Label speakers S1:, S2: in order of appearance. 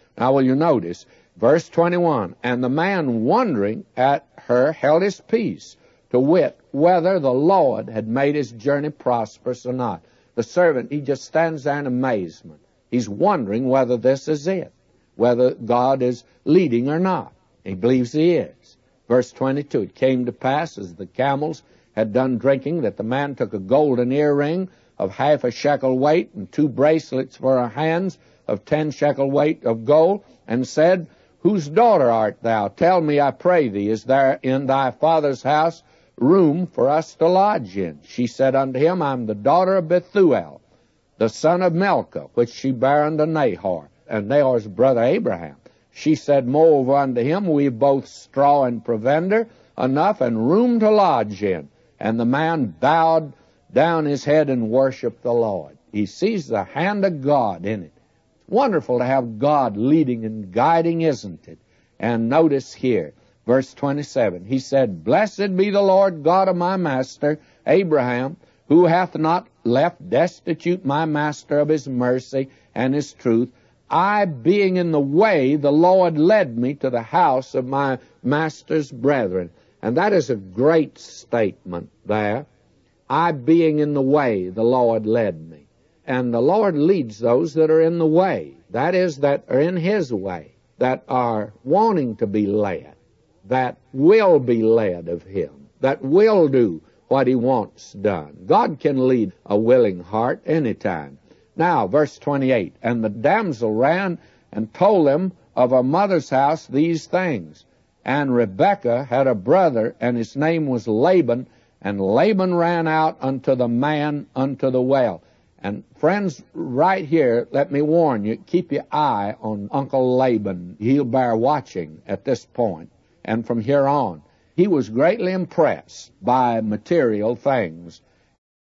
S1: Now, will you notice, verse 21, and the man wondering at her held his peace, to wit, whether the Lord had made his journey prosperous or not. The servant, he just stands there in amazement. He's wondering whether this is it, whether God is leading or not. He believes he is. Verse 22, it came to pass, as the camels had done drinking, that the man took a golden earring of 1/2 shekel weight, and 2 bracelets for her hands of 10 shekel weight of gold, and said, Whose daughter art thou? Tell me, I pray thee, is there in thy father's house room for us to lodge in? She said unto him, I am the daughter of Bethuel, the son of Milcah, which she bare unto Nahor, and Nahor's brother Abraham. She said, Moreover unto him, we have both straw and provender enough, and room to lodge in. And the man bowed down his head and worshiped the Lord. He sees the hand of God in it. It's wonderful to have God leading and guiding, isn't it? And notice here, verse 27, he said, Blessed be the Lord God of my master Abraham, who hath not left destitute my master of his mercy and his truth. I, being in the way, the Lord led me to the house of my master's brethren. And that is a great statement there. I, being in the way, the Lord led me. And the Lord leads those that are in the way. That is, that are in his way, that are wanting to be led, that will be led of him, that will do what he wants done. God can lead a willing heart anytime. Now, verse 28, and the damsel ran and told them of her mother's house these things. And Rebekah had a brother, and his name was Laban, and Laban ran out unto the man unto the well. And friends, right here, let me warn you, keep your eye on Uncle Laban. He'll bear watching at this point, and from here on. He was greatly impressed by material things.